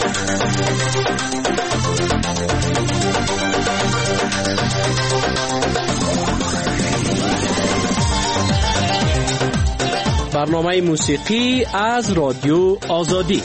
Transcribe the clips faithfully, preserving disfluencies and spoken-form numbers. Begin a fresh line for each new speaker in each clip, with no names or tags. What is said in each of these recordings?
برنامه موسیقی از رادیو آزادی.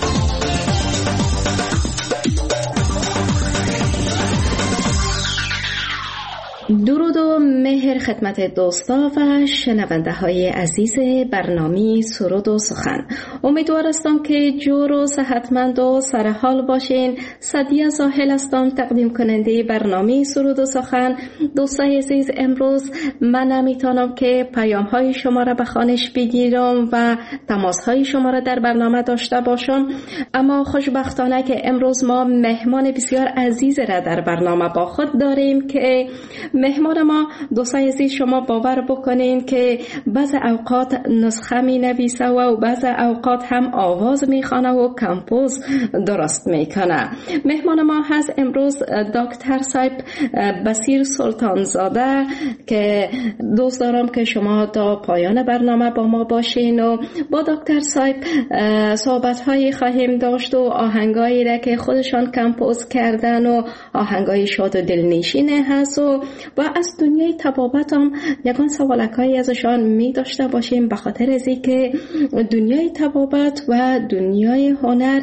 درود و مهر خدمت دوستا و شنونده های عزیز برنامه سرود و سخن. امیدوار هستم که جور و صحتمند و سرحال باشین. سعدیه زاهل هستم، تقدیم کننده برنامه سرود و سخن. دوستای عزیز، امروز من نمیتونم که پیام های شما را به خوانش بگیرم و تماس های شما را در برنامه داشته باشم، اما خوشبختانه که امروز ما مهمان بسیار عزیز را در برنامه با خود داریم که مهمان ما دوستای عزیز شما باور بکنین که بعض اوقات نسخه می نویسه و بعض اوقات هم آواز می خوانه و کمپوز درست می کنه. مهمان ما هست امروز دکتر صاحب بصیر سلطانزاده که دوست دارم که شما تا پایان برنامه با ما باشین و با دکتر صاحب صحبت هایی خواهیم داشت و آهنگایی را که خودشان کمپوز کردن و آهنگای شاد و دلنشینه هست و و از دنیای طبابت هم یکان سوالکایی ازشان می داشته باشیم، به خاطر از اینکه دنیای طبابت و دنیای هنر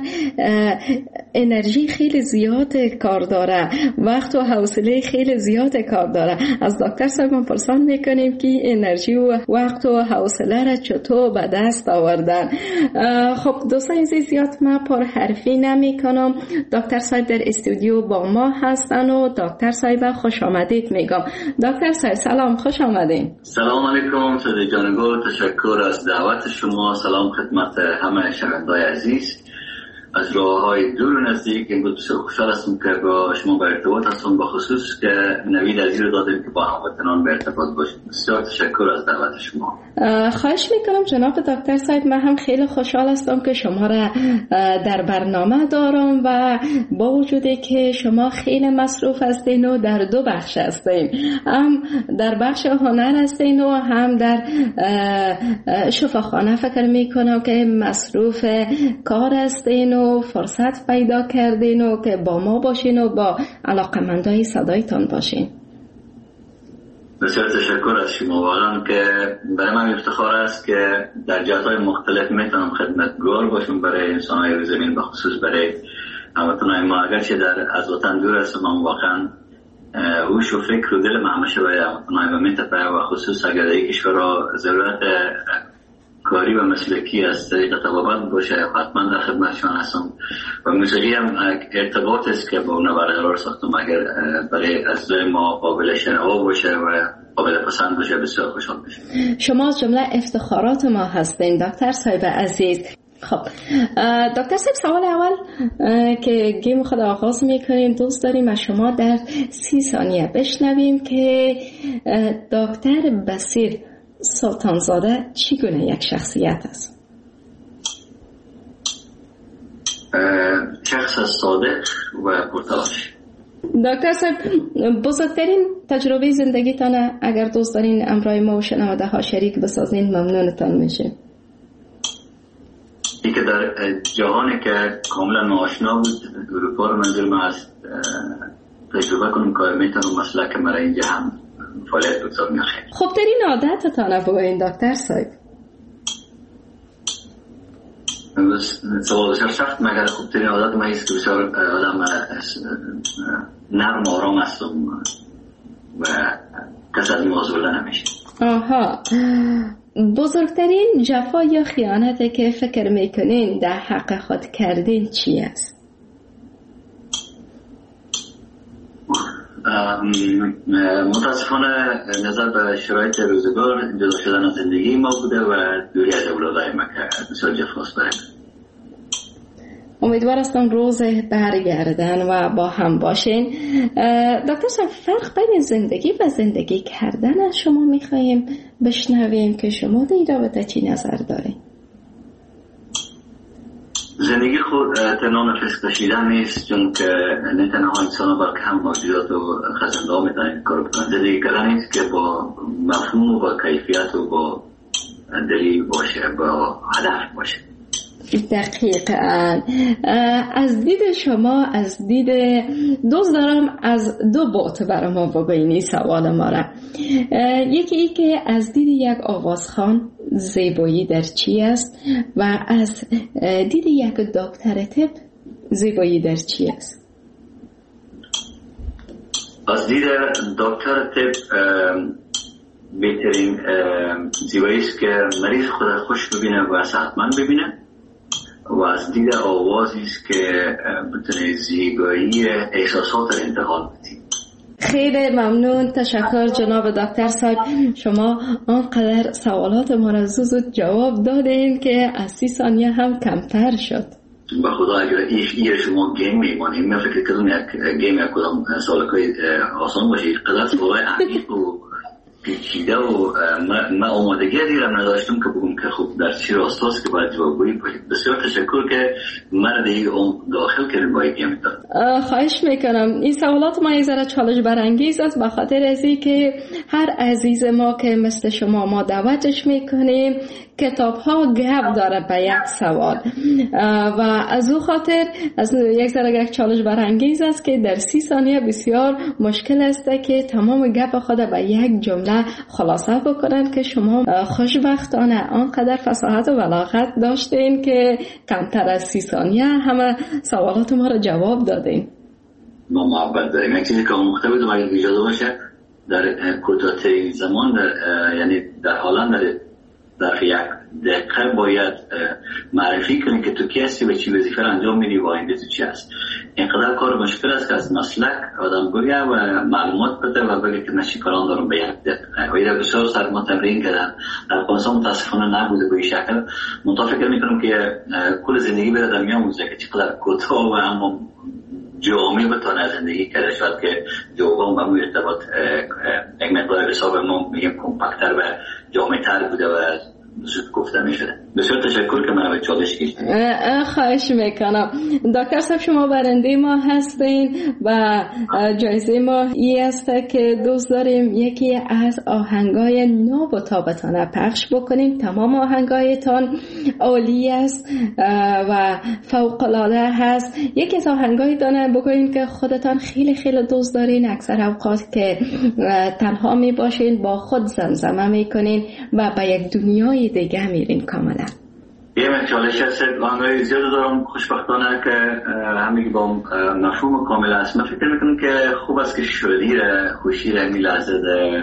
انرژی خیلی زیاد کار داره، وقت و حوصله خیلی زیاد کار داره. از دکتر صاحب پرسان میکنیم که انرژی و وقت و حوصله را چطور به دست آوردن. خب دوستان عزیز، زیاد من پر حرفی نمی کنم. دکتر صاحب در استودیو با ما هستن و دکتر صاحب خوش آمدید میگم. دکتر صاحب سلام، خوش آمدین.
سلام علیکم سید جانگو، تشکر از دعوت شما. سلام خدمت همه شنوندگان عزیز از راه‌های دور و نزدیک. امروز بسیار خوشحال هستم که با شما به ارتباط هستم، با خصوص که نوید عزیز رو دادیم که با هموطنان به ارتباط باشیم. بسیار تشکر از دعوت شما.
خواهش میکنم جناب دکتر صاحب، من هم خیلی خوشحال هستم که شما را در برنامه دارم و با وجودی که شما خیلی مصروف هستین و در دو بخش هستین، هم در بخش هنر هستین و هم در شفاخانه. فکر میکنم که مصروف کار هستین و فرصت پیدا کردین و که با ما باشین و با علاقمندای صدایتان باشین.
بسیار تشکر از شما. واقعا که برای من افتخار است که در جهات‌های مختلف میتونم خدمتگار باشم برای انسان‌های زمین، به خصوص برای هموطنان ما. اگرچه در از وطن دور هستم، اما واقعا هوش و فکر و دل من همیشه برای هموطنان و منطقه و خصوص اگر در کشور را ضرورت کاری و مسلکی از طریق طبابت باشه، حتما در خدمتشان هستم. و موسیقی هم ارتباط است که با اون برقرار ساختم. اگر برای از ما قابل شنوا باشه و قابل پسند باشه، بسیار خوشحال میشم.
شما از جمله افتخارات ما هستین دکتر صاحب عزیز. خب دکتر صاحب، سوال اول که گیم خود آغاز میکنیم، دوست داریم از شما در سی ثانیه بشنویم که دکتر بصیر سلطانزاده چی گونه یک شخصیت است؟
شخص صادق و پرتلاش.
دکتر صاحب، بزرگترین تجربه زندگیتانه اگر دوست دارین امرای ما و شنونده ها شریک بسازین ممنونتان میشه.
این که در جهانی که کاملا ناآشنا بود، اروپا رو منظور ما از تجربه کنم که میتونم مسلک مرا اینجا هم فعالیت بگذار میخواه.
خوب ترین عادتتانه بگوین دکتر صاحب.
سوال بسیار سخت، مگر خوب ترین عادت ما ایست که بسیار آدم نرم و آرام هستم و کس از این موضوع نمیشه.
آها، بزرگترین جفا یا خیانتی که فکر میکنین در حق خود کردین چی است؟
متاسفانه نظر به شرایط روزگار جدا شدن از زندگی ما بوده و دوری از اولادای ما که بسیار جفاست برای
امیدوار هستم روز برگردن و با هم باشین. دکتر صاحب، فرق بین زندگی و زندگی کردن از شما میخواییم بشنویم که شما در این رابطه چی نظر دارین؟
زندگی خود تنها نفس کشیدن نیست، چون که نه تنها انسان ها بلکه هم موجودات و خزنده ها میتونن کار بکنن. زندگی کردن نیست که با مفهوم و با کیفیت و با دلیل باشه، با هدف باشه.
دقیقاً. از دید شما، از دید دوست دارم از دو بعد برای ما بگوین سوال ما را. یکی ای که از دید یک آوازخوان زیبایی در چی است و از دید یک دکتر طب زیبایی در چی است؟
از دید دکتر طب بهترین زیبایی است که مریض خود خوش ببینه و صحتمند ببینه، و از دید آوازی است که بتونه زیبایی احساسات را انتقال بده.
خیلی ممنون، تشکر جناب دکتر صاحب. شما آنقدر سوالات ما را زود جواب دادین که از سی ثانیه هم کمتر شد.
با خدا اگر ایش ایه شما گیم میمانیم، من فکر کردم یک گیم یک کدام سوالکای آسان باشه، قدر سوالای عمیق و پیچیده و من آمادگی دیرم نداشتم که بگم که خوب در چی راستاست که باید جوابگویی باشید. بسیار تشکر که مرد دیگه اون داخل کردیم با یک گیم داد.
خواهش میکنم. این سوالات ما یک ذره چالش برانگیز است، به خاطر ازی که هر عزیز ما که مثل شما ما دعوتش میکنیم کتاب ها گپ داره به یک سوال و از او خاطر از یک ذره یک چالش برانگیز است که در سی ثانیه بسیار مشکل است که تمام گپ خود به یک جمله خلاصه بکنن که شما خوشبختانه آنقدر فصاحت و بلاغت داشتین که کمتر از سی ثانیه همه سوالات ما را جواب دادین.
ما محبت داریم. یک چیزی که مختلف بود اگر اجازه باشه در کوتاه‌ترین زمان در یعنی در حالا در در یک دقیقه باید معرفی کنی که تو کی هستی و چی وظیفه انجام میدی و آینده تو چی هست. اینقدر کار مشکل است که از مسلک آدم بگه و معلومات بده و بگه که نشی کاران دارم به یک دقیقه. و ایده بسیار سر ما تمرین کردن در افغانستان متاسفانه نبوده به این شکل. منطقه فکر میکنم که کل زندگی بره در میاموزه که چقدر کوتاه و اما جامعه بتانه زندگی کرده، شاید که جوابم با موی ارتباط یک مقدار حساب ما میگیم کمپکتر و جامعه تر بوده و زود گفته میشده. بسیار تشکر که من به چالش کشتیم.
خواهش میکنم. دکتر صاحب شما برنده ما هستین و جایزه ما ای است که دوست داریم یکی از آهنگای نو و تابتانه پخش بکنیم. تمام آهنگایتان عالی است و فوق العاده هست. یکی از آهنگای دانه بگوین که خودتان خیلی خیلی دوست دارین، اکثر اوقات که تنها می باشین با خود زمزمه میکنین و به یک دنیای دیگه میرین کاملا.
یه من چالش هست آنگاهی زیاد دارم خوشبختانه که همه با مفهوم کامل است. من فکر میکنم که خوب است که شادی را خوشی را می لحظه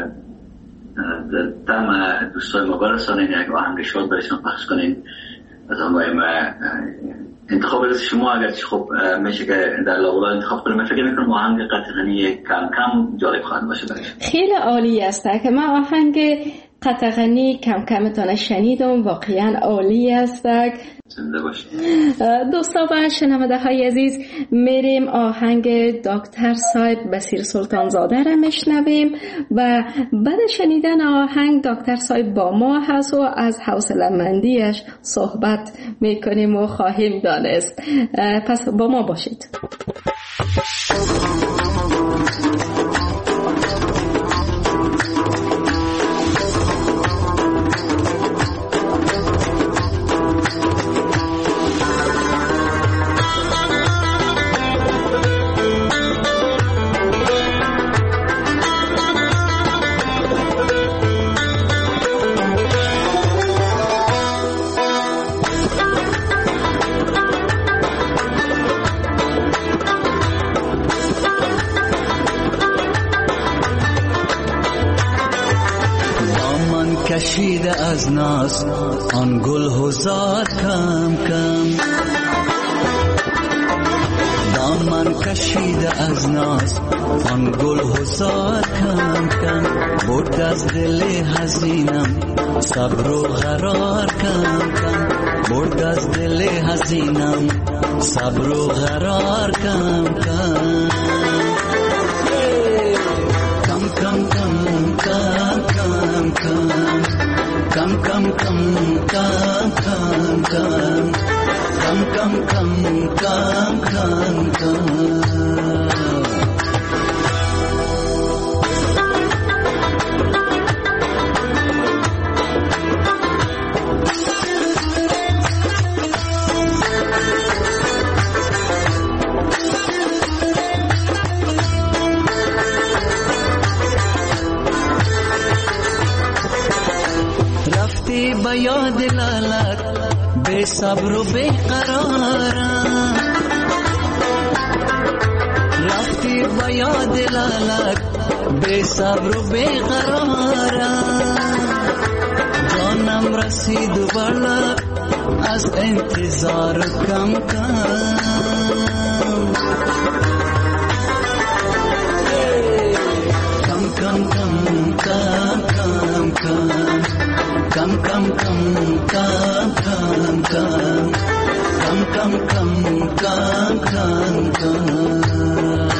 در تم دوستای ما برسانین، یک آهنگ شاد برشان پخش کنین. از آنگاهی من انتخاب از شما اگر خب میشه که در لاولا انتخاب کنیم. من فکر میکنم آهنگ قطغنی کم کم جالب خواهد باشه برشان.
خیلی عالی است که من آهنگ قطغنی کم کم تانه شنیدم، واقعا عالی است.
زنده باشید
دوستا و شنونده های عزیز، میریم آهنگ دکتر صاحب بصیر سلطانزاده را میشنویم و بعد شنیدن آهنگ دکتر صاحب با ما هست و از حوصله مندیش صحبت میکنیم و خواهیم دانست. پس با ما باشید.
کشیده از ناز آن گل هزار کم کم، دامن کشیده از ناز آن گل هزار کم کم، برد از دل حزینم صبر و قرار کم کم، برد از دل حزینم صبر و قرار کم کم کم کم کم کم کم کم Come, come, come, come, come, come, come, come, come, come, come, come. به یاد لالت بے صبر و بے قرارم، رفتی به یاد لالت بے صبر و بے قرارم، جانم رسید و بالا از انتظار کم کم. Come, come, come, come, come, come, come, come, come, come, come, come, come, come, come, come.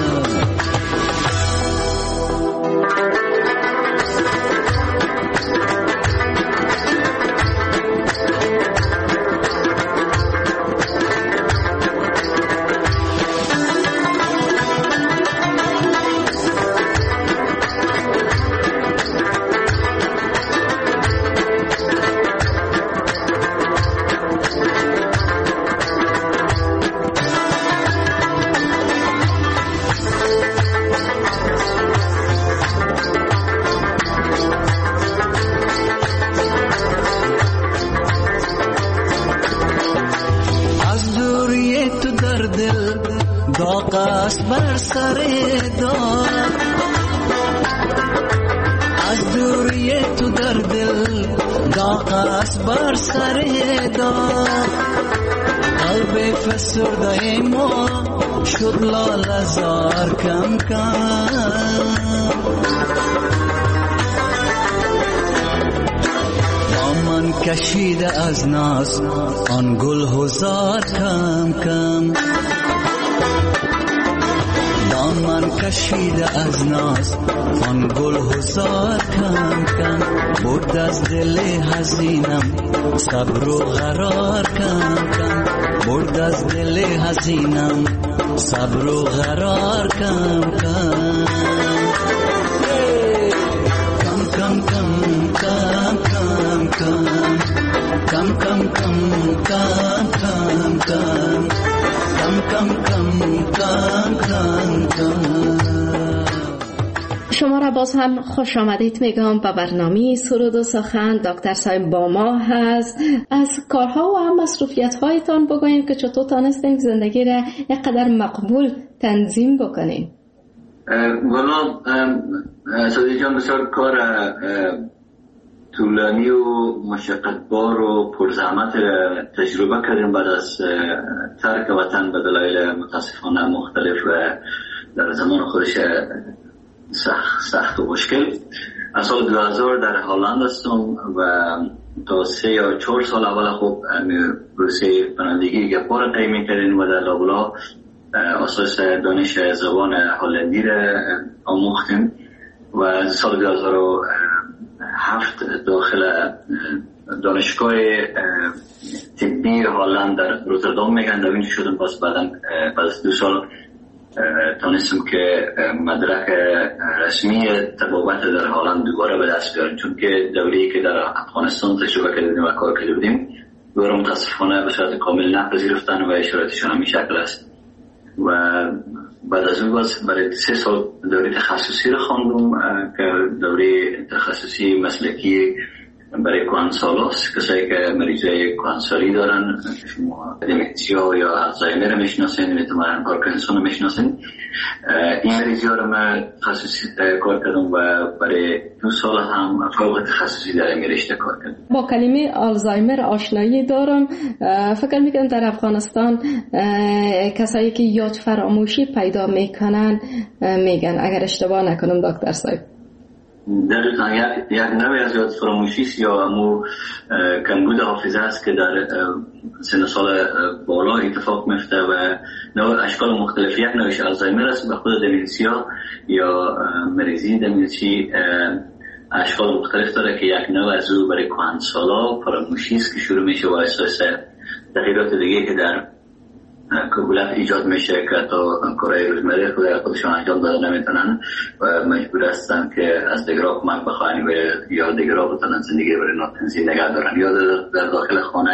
بر سر دار از دوری تو در دل داغ است بر سر دار، قلب فسرده ما شد لاله زار کم کم. دامن کشیده از ناز آن گل هزار کم کم، دامن کشیده از ناز آن گل هزار کم کم، برد از دل حزینم صبر و قرار کم کم، برد از دل حزینم صبر و قرار کم کم. کم کم کم کم کم کم کم کم کم کم کم کم کم کم کم کم.
شما را باز هم خوش آمدید میگم به برنامه سرود و سخن. دکتر صاحب با ما هست. از کارها و هم مصروفیت هایتان بگوییم که چطور تانستیم زندگی را اینقدر مقبول تنظیم بکنیم.
والا سادی جان بسیار کار طولانی و مشقتبار و پرزحمت تجربه کردیم بعد از ترک وطن به دلایل متاسفانه مختلف و در زمان خودش سخت, سخت و مشکل. از سال دو هزار در هلند هستم و تا سه یا چهار سال اول خوب پروسه پناهندگی گپا را طی می‌کردیم و در لابلا اساس دانش زبان هلندی را آموختیم و سال دو هزار و هفت داخل دانشگاه طبی هلند در روتردام میگن در اینجا شدم. باز بعدا بعد از دو سال تانستم که مدرک رسمی طبابت در هلند دوباره به دست بیارم، چون که دوره‌ای که در افغانستان تجربه کردیم و کار کرده بودیم دوباره متاسفانه به صورت کامل نپذیرفتن و اشاراتشان همین شکل است. و بعد از اون باز برای سه سال دوره تخصصی رو خواندم که دوره تخصصی مسلکی برای کهنسالاست، کسایی که مریضای کهنسالی دارن، شما دمنسیا یا الزایمر میشناسین، میتونن پارکینسون میشناسین. این مریضا رو من تخصصی کار کردم و برای دو سال هم فوق تخصصی در این رشته کار کردم.
با کلمه آلزایمر آشنایی دارم. فکر میکنم در افغانستان کسایی که یاد فراموشی پیدا میکنن میگن، اگر اشتباه نکنم دکتر صاحب.
دقیقا یک نوع از یاد فراموشی یا امو کمبود حافظه است که در سن سال بالا اتفاق میفته و نوع اشکال مختلف. یک نوعش آلزایمر است و خود دمنسیا یا مریضی دمنسی اشکال مختلف داره که یک نوع از او برای کهنسالا فراموشی است که شروع میشه و اساس تغییرات دیگه که در کهولت ایجاد میشه که تا کارهای روزمره خودشان انجام داده نمیتونن و مجبور هستن که از دیگرها کمک بخواهن و یا دیگرها بتونن زندگی برای ناتنزی نگه دارن یا در داخل خانه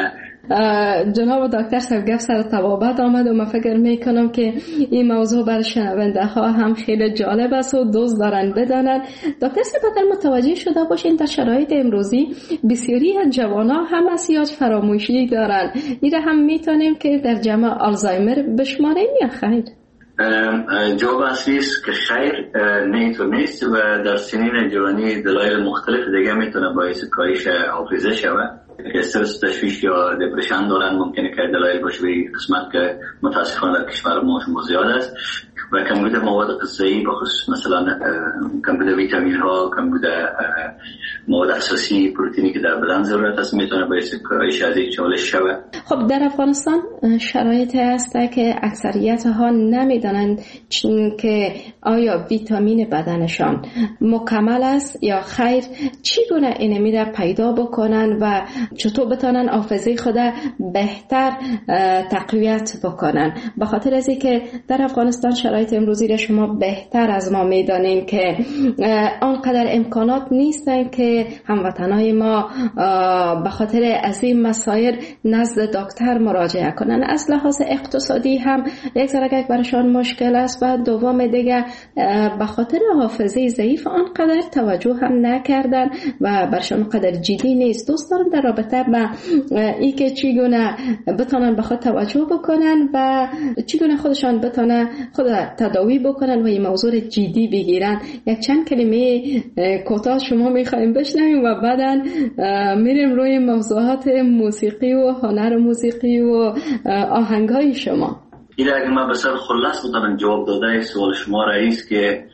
جناب دکتر صاحب گفت سر طبابت آمد و من فکر میکنم که این موضوع بر شنونده ها هم خیلی جالب است و دوست دارن بدانن. دکتر صاحب اگر متوجه شده باشین در شرایط امروزی بسیاری از جوانان هم اسیاج فراموشی دارن، این هم میتونیم که در جمع آلزایمر بشماریم یا خیر؟
جواب اصلی است که خیر، نه تو نیست و در سنین جوانی دلایل مختلف دیگه میتونه باعث کاهش حافظه شود. استرس، تشویش یا دپرشن دارن، ممکنه که دلایل باشه به قسمت که متاسفانه در کشور ما شما زیاد است و کمبود مواد غذایی بخصوص مثلا کمبود ویتامین ها، کمبود مواد اساسی پروتئینی که در بدن ضرورت است میتونه باعث کاهش از این چالش شود.
خب در افغانستان شرایطی هست که اکثریت ها نمیدانند که آیا ویتامین بدنشان مکمل است یا خیر، چگونه اینمی را پیدا بکنن و چطور بتونن حافظه خود بهتر تقویت بکنن. به خاطر از اینکه در افغانستان شرایط امروزی را شما بهتر از ما میدانین که آنقدر امکانات نیستن که هموطنای ما به خاطر از این مسائل نزد دکتر مراجعه کنن. از لحاظ اقتصادی هم یک ذره برشان مشکل است و دوم دیگه به خاطر حافظه ضعیف آنقدر توجه هم نکردن و برشان قدر جدی نیست. دوست دارم در رابطه با این که چگونه بتونن به خود توجه بکنن و چگونه خودشان بتونن خود تداوی بکنن و این موضوع جدی بگیرن. یک چند کلمه کوتاه شما میخوایم بشنویم و بعداً میریم روی موضوعات موسیقی و هنر موسیقی و آهنگای شما.
این اگر من بسیار خلاص بتونم جواب داده سوال شما رئیس که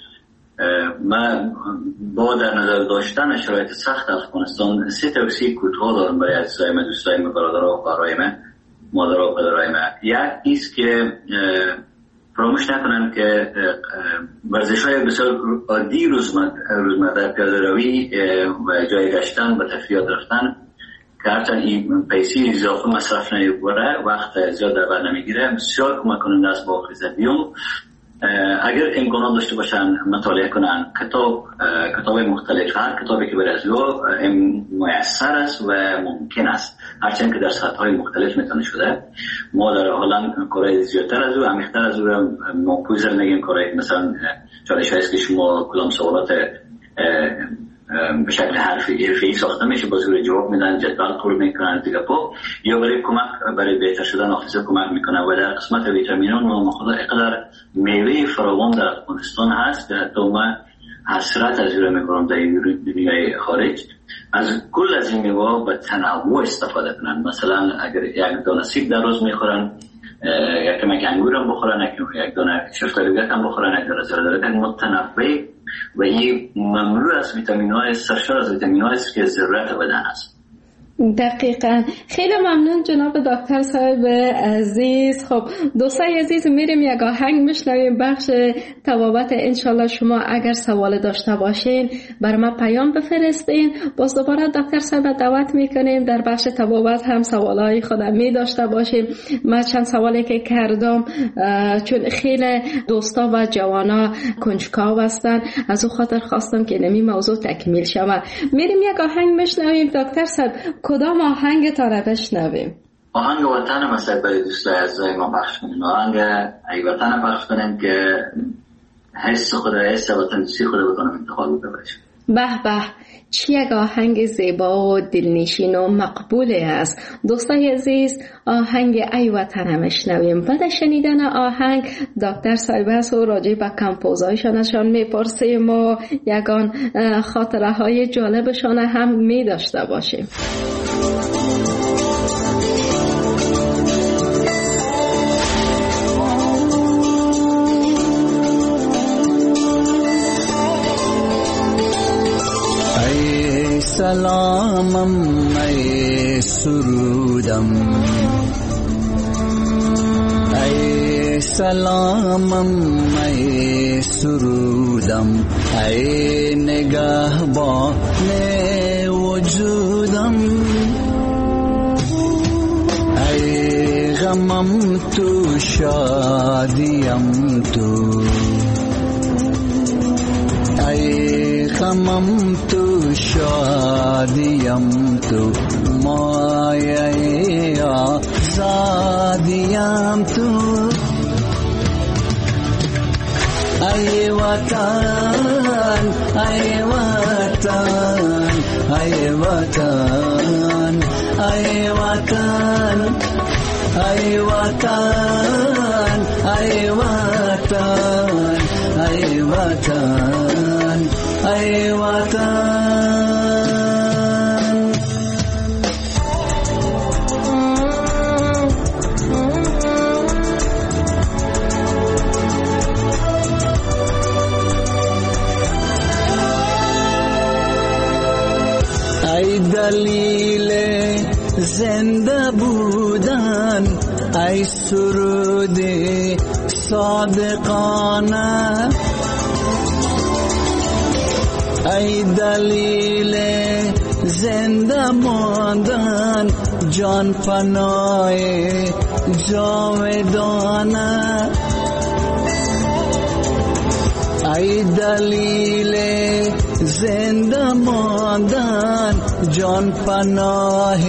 من با در نظر داشتن شرایط سخت افغانستان سه توصیه کوتاه دارم برای عزیزای من، دوستای من، برادرها و خواهرای من، مادرها و پدرای من. یک ایست که فراموش نکنن که ورزش‌های بسیار عادی روزمره، پیاده روی و جای گشتن و تفریحات رفتن که هرچند این پیسی اضافه مصرف نمی‌بره، وقت زیاد در بر نمیگیره، بسیار کمک کننده است با حافظه. بیوم اگر امکانات داشته باشن مطالعه کنن کتاب کتاب مختلف، هر کتابی که برای از او میسر است و ممکن است، هرچند که در سطح‌های مختلف میتونه شده. ما در حالا کارهای زیادتر از او، عمیق‌تر از او را موکوزر نگیم، کارهای مثلا چالش هست که شما کدام سوالات به شکل حرفی ساخته میشه با زور جواب میدن، جدول پر میکنن دیگه پا، یا برای کمک برای بهتر شدن حافظه کمک میکنن. و در قسمت ویتامینان و خدا اقدار میوه فراوان در افغانستان هست که حتی من حسرت از اون میکنم در دنیای خارج از کل از این میوه به تنوع استفاده کنن. مثلا اگر یک دانه سیب در روز میخورن، یک کمک انگور هم بخورن، یک دانه شفتالوگت هم بخورن، یک دانه زردالو، متنوع و این مملو از ویتامین های، سرشار از ویتامین های است که ضرورت بدن است.
دقیقاً. خیلی ممنون جناب دکتر صاحب عزیز. خب دوستای عزیز میریم یک آهنگ میشنویم، بخش طبابت. انشالله شما اگر سوال داشته باشین بر ما پیام بفرستین، باز دوباره دکتر صاحب دعوت میکنیم در بخش طبابت هم سوالای خودم می داشته باشیم. من چند سوالی که کردم چون خیلی دوستا و جوانا کنجکاو هستن، از او خاطر خواستم که نمی موضوع تکمیل شود. میریم یک آهنگ میشنویم. دکتر صاحب کدام آهنگ تا رو بشنویم؟
آهنگ وطن مثلا برای دوستای عزیزای ما پخش کنیم. آهنگ ای وطن پخش کنیم که حس خود حس وطن دوستی خود بکنم انتخاب ببرش.
به به، چه یک آهنگ زیبا و دلنشین و مقبول است. دوستای عزیز آهنگ ای وطن میشنویم. بعد شنیدن آهنگ دکتر صاحب و راجع به کمپوزایشانشان میپرسیم و یگان خاطره های جالبشان هم می داشته باشیم.
سلامم ای سرودم، ای سلامم ای سرودم، ای نگهبان وجودم، ای غمم تو شادیم تو، ای غمم تو شادیم شادیم تو مایه آزادیم تو ای وطن ای وطن ای وطن ای وطن ای وطن ای وطن ای وطن ای وطن ای دلیل زنده بودن ای سرود صادقانه ای دلیل زنده ماندن جان پناه جاودانه ای دلیل زنده ماندن جان پناه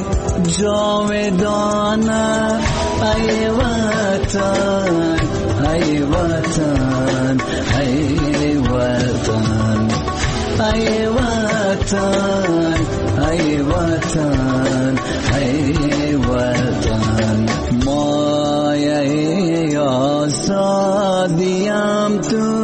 جاودانه ای وطن ای وطن ای وطن ای وطن ای وطن ای وطن مایه آزادیم تو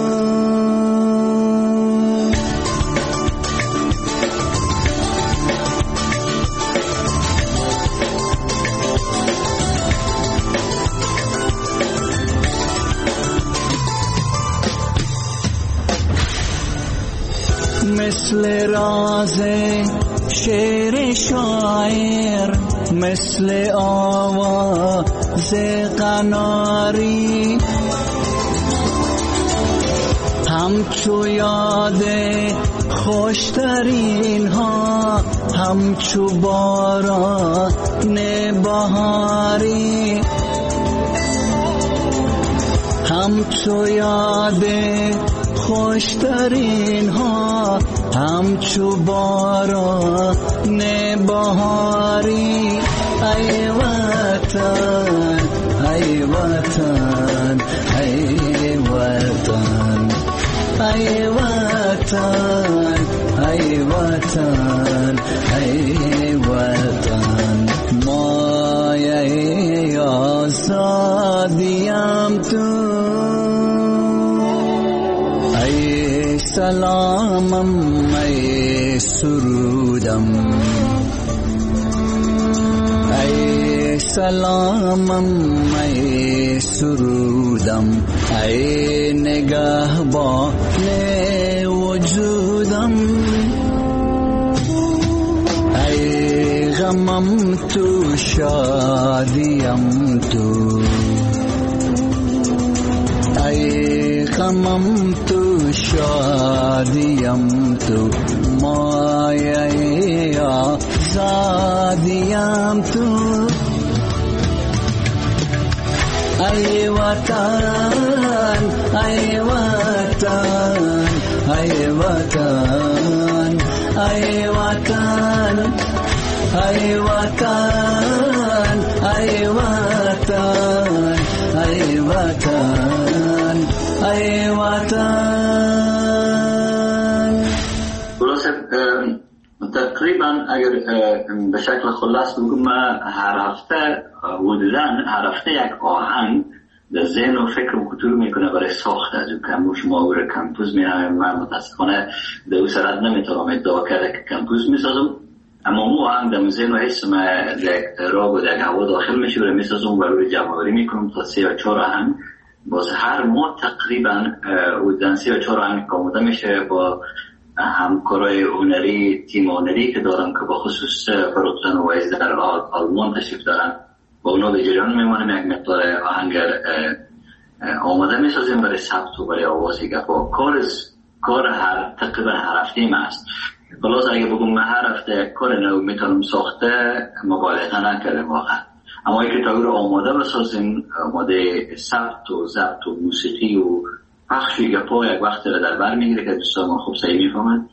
مثل راز شعر شاعر مثل آواز قناری همچو یاد خوشترین ها همچو باران بهاری همچو یاد خوشترین ها همچو باران بهاری ای وطن ای وطن ای وطن ای وطن ای وطن ای وطن مایه آزادیم تو ای سلامم ای سرودم ای سلامم ای سرودم ای نگهبان وجودم ای غمم تو شادیم تو ای غمم تو شادیم تو مایه آزادیم تو ای وطن ای وطن ای وطن ای وطن ای وطن ای وطن ای وطن ای وطن.
تقریبا اگر به شکل خلاص بگم هر هفته حدوداً هر هفته یک آهنگ در ذهن و فکر و کتور میکنه برای ساخت از اون کمپوز. ما او را کمپوز می‌نامیم. من متاسفانه در او سرد نمیتونم ادعا کرده که کمپوز میسازم، اما مو آهنگ در ذهن و حس ما یک راگ و یک هوا داخل میشه و میسازم و روی جمع‌آوری میکنم تا سه یا چهار آهنگ. باز هر ماه تقریبا حدوداً سه یا چهار آهنگ آماده میشه با همکارای هنری، تیم هنری که دارم که با خصوص پروتزن و ویز در آلمان تشریف دارن، با اونا به جریان میمانیم. یک مقدار آهنگ آماده میسازیم برای ثبت و برای آوازی که با کار کار هر تقریبا هر هفته ایم است. خلاص اگه بگم من هر هفته کار نو میتونم ساخته مبالغه نکردم واقعا، اما اگه تا رو آماده بسازیم، آماده ثبت و ضبط و موسیقی و پخشی گپا یک وقت را در بر میگیره که دوستان ما خوب صحیح میفهمند.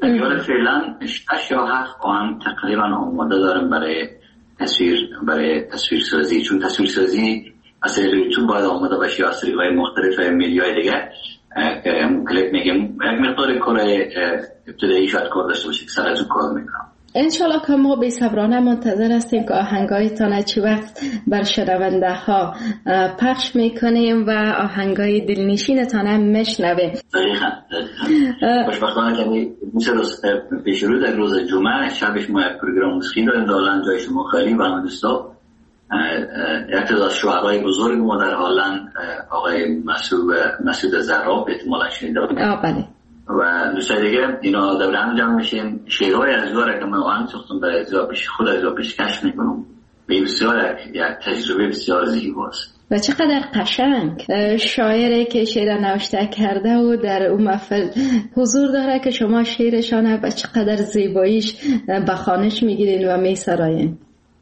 حالا فعلا شش یا هفت آهنگ تقریبا آماده دارم برای تصویر برای تصویر سازی، چون تصویر سازی از یوتیوب باید آماده باشه یا از طریق‌های مختلف میدیای دیگه که کلیپ میگم یک مقدار کار ابتدایی شاید کار داشته باشه که سر از اون کار میکنم.
انشالله که ما بی صبرانه منتظر هستیم که آهنگایتان چی وقت بر شنونده ها پخش میکنیم و آهنگای دلنشینتان هم میشنویم.
دقیقاً خوشبختانه که میشه روز پیش رو در روز جمعه شبش ما یک پروگرام موسیقی داریم در هلند جای شما خیلی و دوستا یک تعداد شاعرای بزرگ ما در هلند آقای مسعود مسعود زراب احتمالاً شنیده باشید.
بله.
و دوستای دیگه اینا دور هم جمع میشیم، شعرهای از دواره که من آهنگ ساختم برای ازا پیش خود ازا پیشکش میکنم. به بسیار یک تجربه بسیار زیباست
و چقدر قشنگ. شاعری که شعر نوشته کرده و در اون محفل حضور داره که شما شعرشانه و چقدر زیباییش به خوانش میگیرین و میسراین.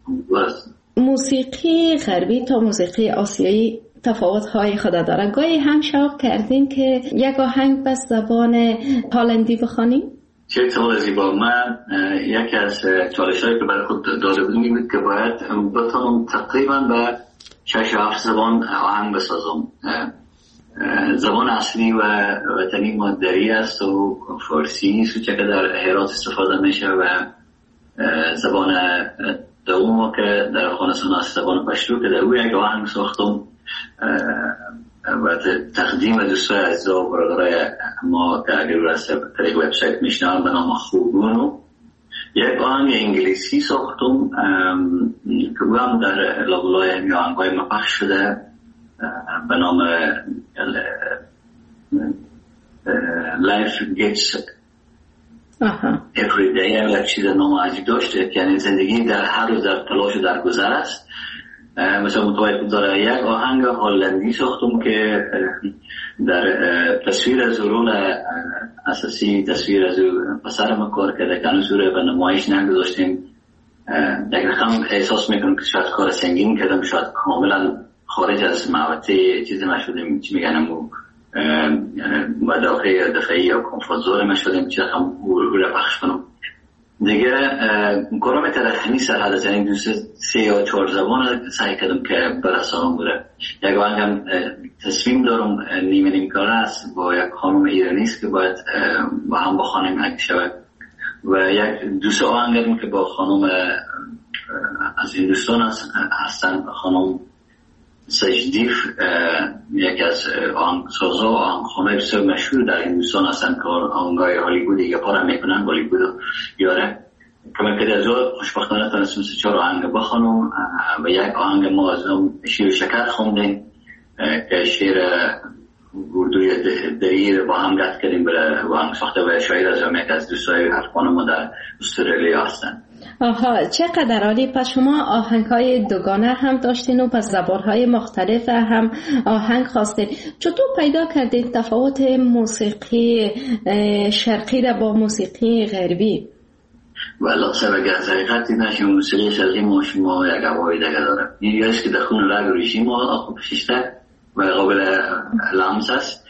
موسیقی غربی تا موسیقی آسیایی تفاوت‌های خود داره. گاهی هم شوق کردین که یک آهنگ به زبان هلندی بخوانیم؟
چه سوال زیبا. من یکی از چالش‌هایی که برای خود داده بودم این بود که باید بتونم تقریباً به شش هفت زبان آهنگ بسازم. زبان اصلی و وطنی ما دری است و فارسی نیست که در هرات استفاده میشه و زبان دوم که در افغانستان است زبان پشتو که در او یک آهنگ ساختم و تقدیم دوستای عزیزا و برادرای ما که اگر از طریق وبسایت میشنن به نام خوبونو یک آهنگ انگلیسی ساختم که او هم در لابلای همی آهنگای ما پخش شده به نام Life Gets Every Day. یک چیز نام عجیب داشته یعنی زندگی در هر روز در تلاش و در گذر است. مثلا متوجه داره یک آهنگ هلندی ساختم که در تصویر از رول اساسی تصویر از پسر ما کار کرده که هنوز رو به نمایش نگذاشتیم. یک رقم احساس میکنم که شاید کار سنگین کردم، شاید کاملا خارج از محوطه چیزی نشدیم، چی میگن و مداخل دفعی یا کمفورت ما شدیم چی رقم رو پخش کنم دیگه. کارم ترخمی سرحد از این دوست سه یا چهار زبان سعی کردم که برسانم بوده. یک آهنگم تصمیم دارم نیمه نیم کاره است با یک خانم ایرانیست که باید با هم بخوانیم اگه شود و یک دوست آهنگم که با خانم از هندوستان هستن خانم سجدیف، یکی از آهنگسازا و آهنگخوانای بسیار مشهور در هندوستان هستن که آهنگای هالیوودی یا پارا میکنن هالیوود یاره که من که از اون خوشبختانه تونستم سه چهار آهنگ بخوانم و یک آهنگ ما از اون شیر شکر خوندیم که شیر اردوی دری با هم گفت کردیم برای آهنگ ساخته و شاعر از اون یکی از دوستای حرفان ما در استرالیا هستن.
آها چقدر عالی. پس شما آهنگ‌های دوگانه هم داشتین و پس زبان‌های مختلف هم آهنگ خواستین. چطور پیدا کردین تفاوت موسیقی شرقی را با موسیقی غربی؟
والا سبب از حقیقتی نشه موسیقی شرقی ما شما یک هوای دیگه داره. این یاست که در خون رگ ریشی ما آخو پشیشته و قابل لمس است.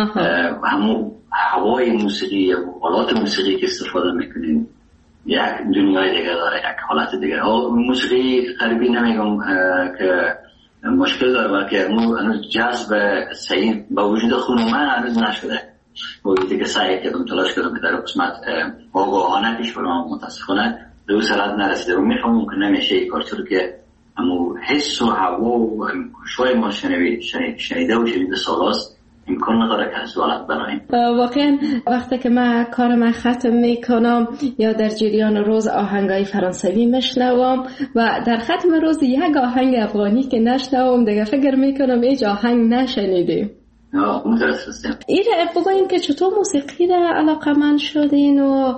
همون هوای موسیقی و آلات موسیقی که استفاده میکنیم یک دنیای دیگه داره، یک حالت دیگه. موسیقی غربی نمیگم که مشکل داره بلکه هنوز جذب صحیح با وجود خون من هنوز نشده. با وجودی که سعی کردم تلاش کردم که در قسمت آگاهانه پیش برم متاسفانه به اون سرعت نرسیده و میفهمم که نمیشه این کار چون که همون حس و هوا و شوی ما شنیده و شنیده سالاست امکان نداره که از دولت برایم.
واقعا وقتی که من کار من ختم میکنم یا در جریان روز آهنگای فرانسوی میشنوم و در ختم روز یک آهنگ افغانی که نشنوم دیگه فکر میکنم هیچ آهنگ نشنیدیم.
نه متاسفم.
ایره بگوین که چطور موسیقی را علاقه‌مند شدین و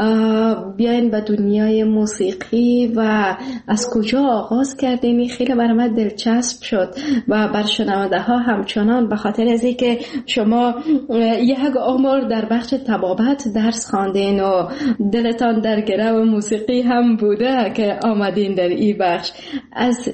بیاین به دنیای موسیقی و از کجا آغاز کردین؟ خیلی برای من دلچسب شد و بر شنونده ها همچنان به خاطر از اینکه شما یک عمر در بخش طبابت درس خواندین و دلتان در گرو موسیقی هم بوده که آمدین در این بخش. از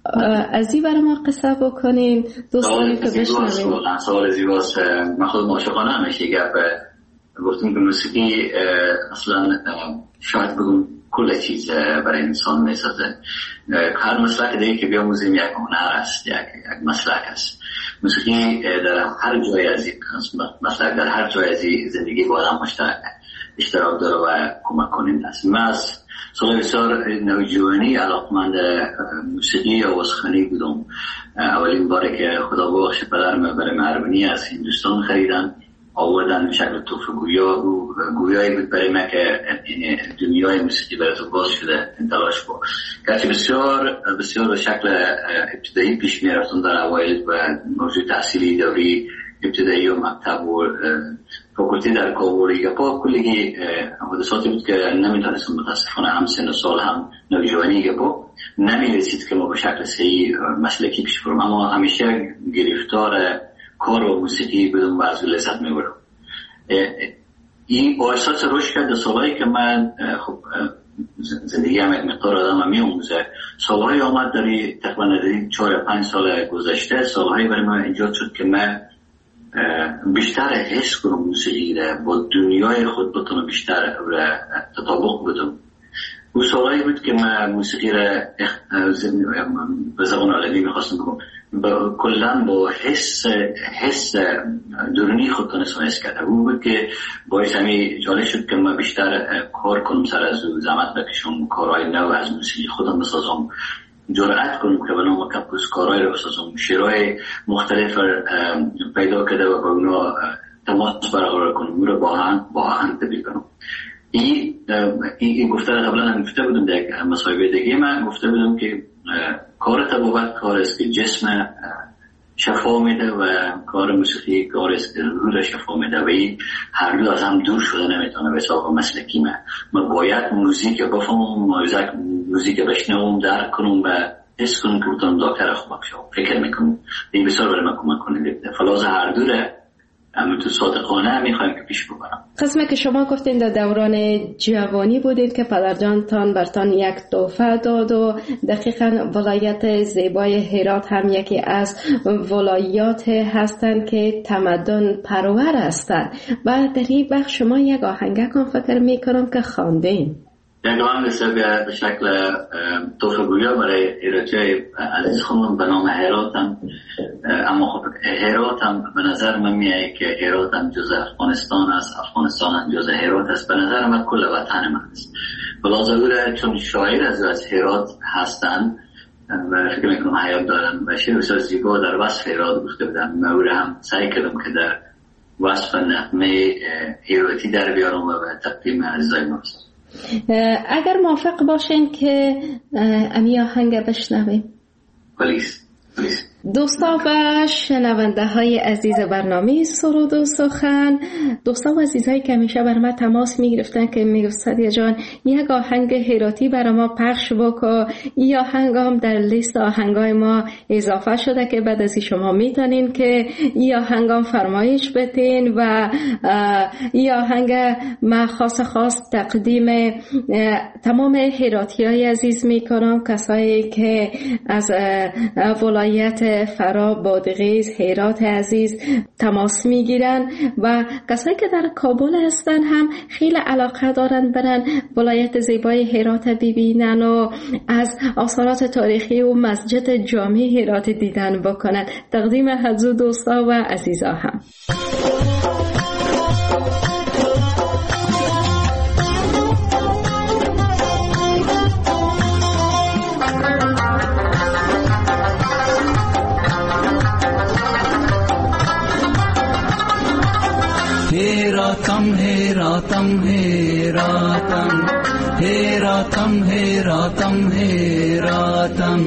از این برای ما قصه بکنین دوستانی که بشنوین.
سوال زیباست. من خود معاشقانه همیشه گپ گفتیم که موسیقی اصلا شاید بگم کل چیز برای انسان میسازه. هر مسلک دیگه که بیاموزیم یک هنر است، یک مسلک است. موسیقی در هر جای از مسلک در هر جای از زندگی با آدم مشترک اشتراک داره و کمک کننده است. من از سال بسیار نوجوانی علاقمند موسیقی و واسخانی بودم. اولین باره که خدا بخش پدرم برای مهربانی از هندوستان خریدن آوردن به شکل تحفه گویا و گویایی بود برای من که دنیای موسیقی برای تو باز شده تلاش با گرچه بسیار بسیار به شکل ابتدایی پیش می رفتن در اوایل و موضوع تحصیلی دوری ابتدایی و مکتب و فاکولتی در کابل گپا کلگی حادثاتی بود که نمیتونستم متاسفانه هم سن و سال هم نوجوانی گپا نمیرسید که ما به شکل صحیح مسلکی پیش برم، اما همیشه گرفتار کار و موسیقی بدون و از لذت میبرم. این با احساس رشد کرد سالهایی که من خب زندگی هم یک مقدار آدم هم میاموزه، سالهایی آمد داری تقریبا داری چهار پنج سال گذشته سالهایی برای من ایجاد شد که من بیشتر حس کنم موسیقی را با دنیای خود بتونم بیشتر تطابق بدم. اون سالهایی بود که من موسیقی را به زبان عالمی میخواستم بگم کلن با حس حس درونی خود تونستم حس کرده. اون بود که باعث همی جالب شد که من بیشتر کار کنم، سر از زحمت بکشم، کارهای نو از موسیقی خودم بسازم، جرأت کنم که به نام کمپوس کارهای رو بسازم، شعرهای مختلف پیدا کرده و با اونا تماس برقرار کنم، اون رو با هم با هم تبدیل کنم. این این گفته قبلا هم گفته بودم در یک مصاحبه دیگه من گفته بودم که کار طبابت کار است که جسم شفا میده و کار موسیقی کار است که روح را شفا میده و این هر دو از هم دور شده نمیتونه به حساب مسلکی من من باید موزیک بفهمم، موزیک بشنوم، درک کنم و حس کنم که بتونم دکتر خوب بشم. فکر میکنم این بسیار برای من کمک کننده. فلاز هر دوره اما تو صادقانه میخوایم که پیش ببرم.
قسمه که شما گفتین در دوران جوانی بودید که پدرجانتان برتان یک تحفه داد و دقیقاً ولایت زیبای هرات هم یکی از ولایات هستند که تمدن پرور هستند و در این بخش شما یک آهنگکم فکر میکنم که خواندین.
یک آهنگ به شکل تحفه گویا برای ایرجای عزیز خانم به نام هرات هم، اما خب هرات هم به نظر من میاد که هرات هم جز افغانستان است، افغانستان هم جز هرات است. به نظر من کل وطن من است. بلا ضروره چون شاعر از از هرات هستند و فکر میکنم حیات دارن و شعر بسیار زیبا در وصف هرات گفته بودن. من او هم سعی کردم که در وصف نغمه هراتی در بیارم و به تقدیم عزیزای ما هستم.
اگر موافق باشین که امی آهنگ بشنویم.
پلیس پلیس
دوستا و شنونده های عزیز برنامه سرود و سخن، دوستا و عزیزایی که همیشه بر ما تماس می گرفتن که می گفت سعدیه جان یک آهنگ هراتی برای ما پخش بکن. این آهنگ هم در لیست آهنگای ما اضافه شده که بعد از شما میتونین که این آهنگ هم فرمایش بتین و این آهنگ ما خاص خاص تقدیم تمام هراتی های عزیز می کنم، کسایی که از ولایت فرا، بادغیس، هرات عزیز تماس میگیرن و کسایی که در کابل هستن هم خیلی علاقه دارن برن ولایت زیبای هرات ببینن و از آثارات تاریخی و مسجد جامع هرات دیدن بکنن. تقدیم حضور دوستا و عزیزا هم.
Heratam, Heratam, Heratam, Heratam, Heratam, Heratam.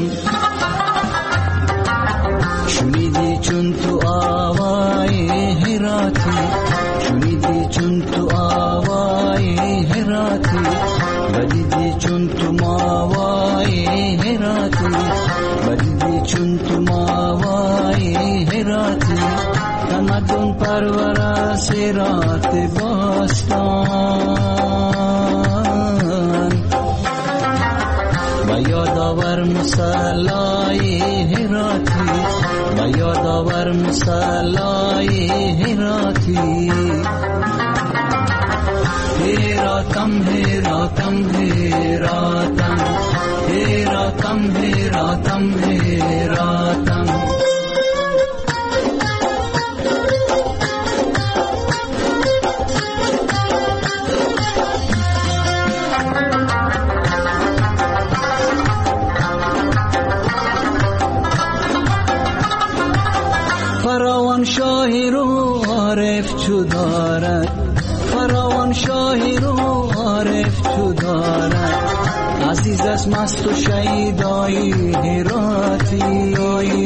Shunidi chun tu aawaye Herati, shunidi chun tu aawaye Herati, badidi chun tu maawaye Herati, badidi chun tu maawaye Herati. تمدن پرورش رات باستان و یادآور مصلای هراتی و یادآور مصلای هراتی هیراتم هیراتم هیراتم هیراتم هیراتم هیراتم فراوان شاهی رو عارف چو دارد فراوان شاهی رو عارف چو دارد عزیز از مست و شیدایی هراتی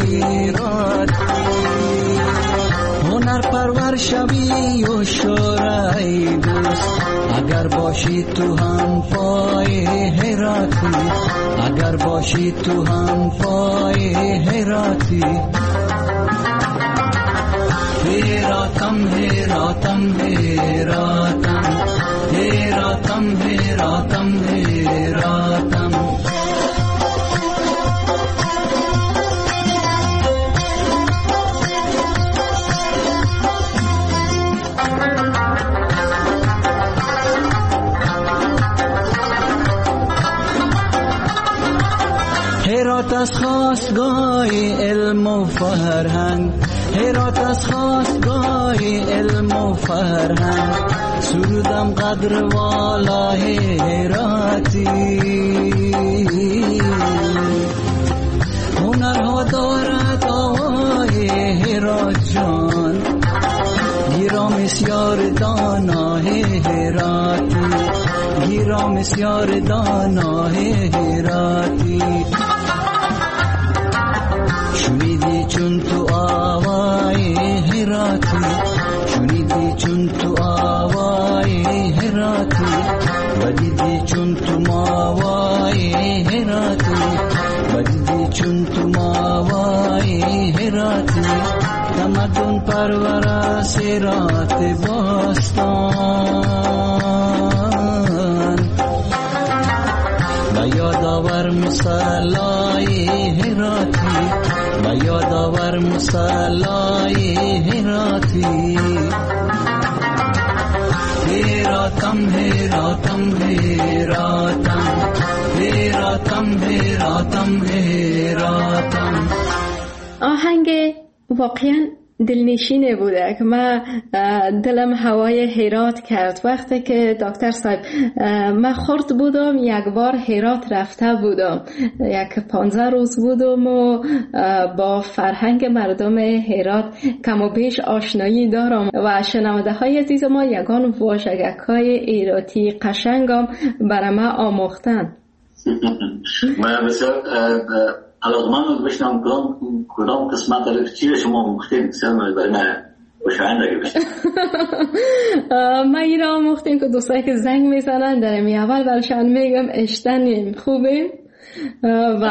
هنر پرور شوی و شورای دوست اگر باشی تو هم پای هراتی اگر باشی تو هم پای هراتی هیراتم هیراتم هیراتم هیراتم هیراتم هیراتم هرات از خواستگاه علم و فرهنگ هرات از خواستگاه علم و فرهنگ سرودم قدر والا هراتی هنرها دارد آوای هرات جان گیرا مسیار دانا هراتی گیرا مسیار دانا هراتی شنیدی چون تو آوای هراتی شنیدی چون تو آوای هراتی و دیدی چون تو ماوای هراتی و دیدی چون تو ماوای هراتی تمدن پرور سرات باستان و یادآور مصلای هراتی و یادآور مصلای هراتی هیراتم هیراتم هیراتم هیراتم هیراتم هیراتم.
آهنگ واقعا دلنشینه بوده که من دلم هوای هرات کرد. وقتی که دکتر صاحب من خرد بودم یک بار هرات رفته بودم، یک پانزده روز بودم و با فرهنگ مردم هرات کم و بیش آشنایی دارم و شنونده های عزیز ما یگان واژگک های ایراتی قشنگم برای من آموختن.
من بسیار علاقمند بشنم کدام کدام قسمت داره چی شما مختیم سر برای من خوشایند اگه بشنم.
من این را آموختیم که دوستایی که زنگ میزنن در می اول برشان میگم اشتنیم خوبیم و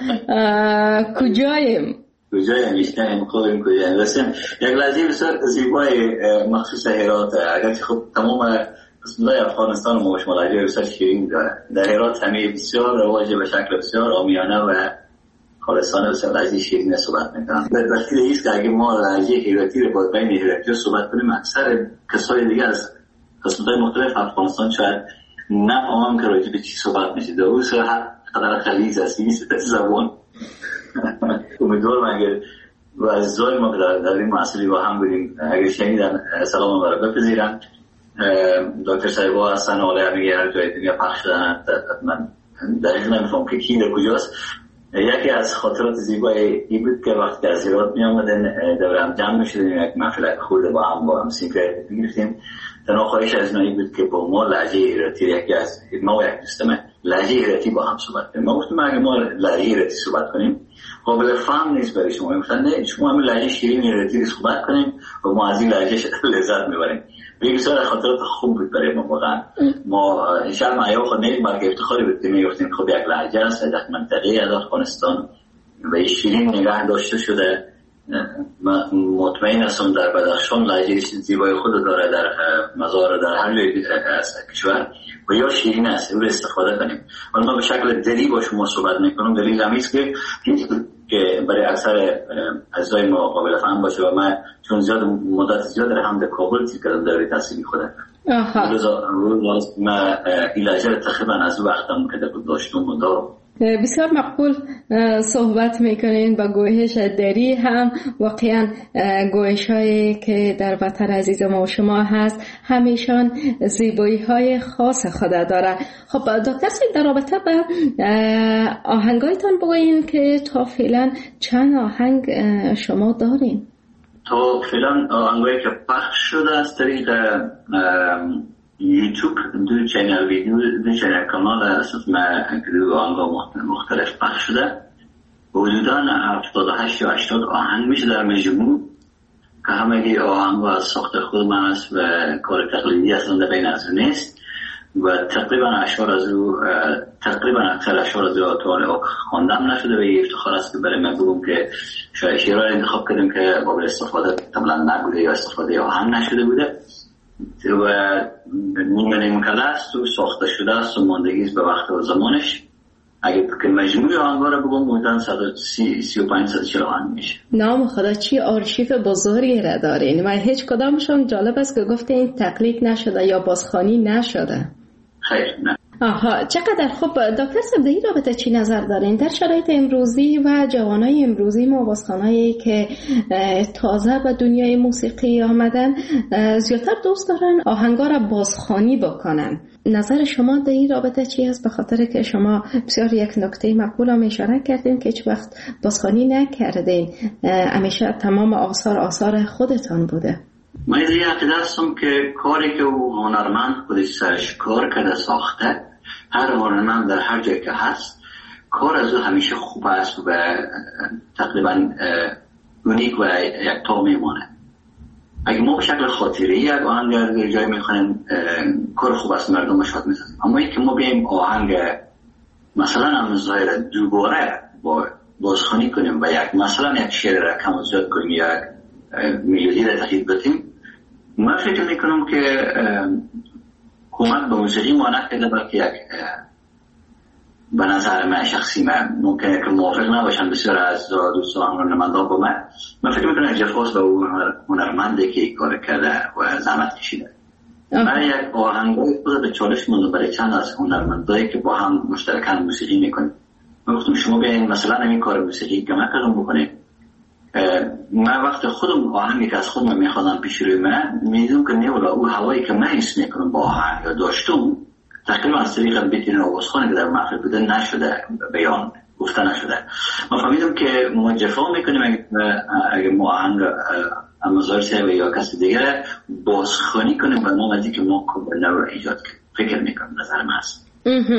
کجاییم
کجاییم اشتنیم خوبیم کجاییم. رسیم یک لحظه بسیار زیبای مخصوص هرات، اگرچه خب تمام قسمت‌های افغانستان ما شما لهجه بسیار شیرین داره. در هرات همه بسیار رواجه به شکل بسیار عامیانه و خالصانه بسیار لهجه شیرین صحبت میکنن. به دلیل این است که اگه ما لهجه هراتی رو با بین هراتی صحبت کنیم، اکثر کسای دیگه از قسمت‌های مختلف افغانستان شاید نفهمن که راجع به چی صحبت میشه. در اون هر قدر خلیج است این زبان. امیدوارم اگر و عزیزای ما در این محصولی با هم بودیم اگر شنیدن سلام ما رو بپذیرن. دکتر صاحبا هستن حالا همه هر جای دنیا پخش شدن، من دقیق نمیفهم که کی در کجاست. یکی از خاطرات زیبای این بود که وقتی از هرات می آمدن دور هم جمع می شدیم، یک محفل خود با هم با هم سیکرت می گرفتیم. تنها خواهش از ما این بود که با ما لهجه هراتی یکی از ما و یک دوستم لهجه هراتی با هم صحبت کنیم. ما گفتیم اگه ما لهجه هراتی صحبت کنیم قابل فهم نیست برای شما. گفتن نه شما هم لهجه شیرین هراتی صحبت کنیم و ما از این لهجه لذت میبریم. بسیار خاطرات خوب بود برای ما واقعا. ما انشاءالله معیار خود نیست بلکه افتخاری بود که میگفتیم خب یک لهجه است در منطقه از افغانستان و شیرین نگاه داشته شده مطمئن هستم در بدخشان لهجه زیبای خود داره، در مزار در هر جای از کشور و یا شیرین است، او استفاده کنیم. حالا ما به شکل دلی با شما صحبت میکنم، دلیل همین است که که برای اکثر اعضای ما قابل فهم باشه و من چون زیاد مدت زیاد در حمد کابل تیر کردم در تحصیلی خودم. روز ما ایلاجه تقریبا از وقتم که داشتم و دارم.
بسیار مقبول صحبت میکنین. با گویش دری هم واقعا گویش هایی که در وطن عزیز ما و شما هست همیشان زیبایی های خاص خود داره. خب دکتر سید در رابطه با آهنگایتان بگوین که تا فعلا چند آهنگ شما دارین؟
تا فعلا آهنگایی که پخش شده از طریق یوتیوب دو چینل ویدیو دو چینل کانال اساس ما دو آهنگ مختلف پخش شده. حدوداً هفتاد و هشت یا هشتاد آهنگ میشه در مجموع که همگی آهنگ از ساخت خود من است و کار تقلیدی اصلا بین از نیست و تقریبا اشعار از او تقریبا اکثر اشعار از او تا خواندم نشده و یه افتخار است که برای من بگم که شاید شعرها انتخاب کردیم که قابل استفاده طبعا نبوده یا استفاده آهنگ نشده بوده و نیمه نیمه کله است و ساخته شده است و ماندگیست به وقت و زمانش. اگه که مجموعی آهنگا رو بگم بودن صد و سی و پنج صد و چهل آهنگ میشه.
نام خدا چی آرشیف بزرگی را دارین و هیچ کدامشون جالب است که گفته این تقلید نشده یا بازخوانی نشده.
خیر نه.
آها چقدر خوب. دکتر صاحب در این رابطه چی نظر دارین؟ در شرایط امروزی و جوانای امروزی ما بازخوانایی که تازه به دنیای موسیقی آمدن زیادتر دوست دارن آهنگا را بازخوانی بکنن. نظر شما در این رابطه چی است؟ به خاطر که شما بسیار یک نکته مقبول هم اشاره کردین که هیچ وقت بازخوانی نکردین، همیشه تمام آثار آثار خودتان بوده.
من از این عقیده هستم که کاری که او هنرمند خودش سرش کار کرده ساخته، هر هنرمند در هر جای که هست کار از او همیشه خوب است و تقریبا اونیک و یک تا میمانه. اگه ما به شکل خاطری یک آهنگ در جای میخوانیم کار خوب است مردم شاد میسازیم، اما این که ما بیم آهنگ مثلا هم ظاهر دوباره با بازخوانی کنیم و یک مثلا یک شعر را کم و زیاد کنیم یک میلودی را تغییر بدیم، من فکر میکنم که کمک به موسیقی ما نکرده بلکه یک به نظر من شخصی من ممکنه که موافق نباشن بسیار از دوستان هنرمندان با من من فکر میکنم جفاس به اون هنرمنده که کار کرده و زحمت کشیده. من یک آهنگای خود به چالش مونده برای چند از هنرمندایی که با هم مشترکاً موسیقی میکنیم. من گفتم شما بیاین مثلا همین کار موسیقی که من کردم بکنید. من وقت خودم آهنگی که از خودم میخوادم پیش روی من میدونم که نیولا او هوایی که من حس میکنم با آهنگ یا داشتم تقریبا از طریق بیتین آوازخوانی که در محفل بوده نشده، بیان گفته نشده. ما فهمیدم که ما جفا میکنیم اگه ما آهنگ امازار صاحب یا کسی دیگر بازخوانی کنیم و نام ازی که ما کبرنه رو ایجاد کنیم. فکر میکنم نظر من هست.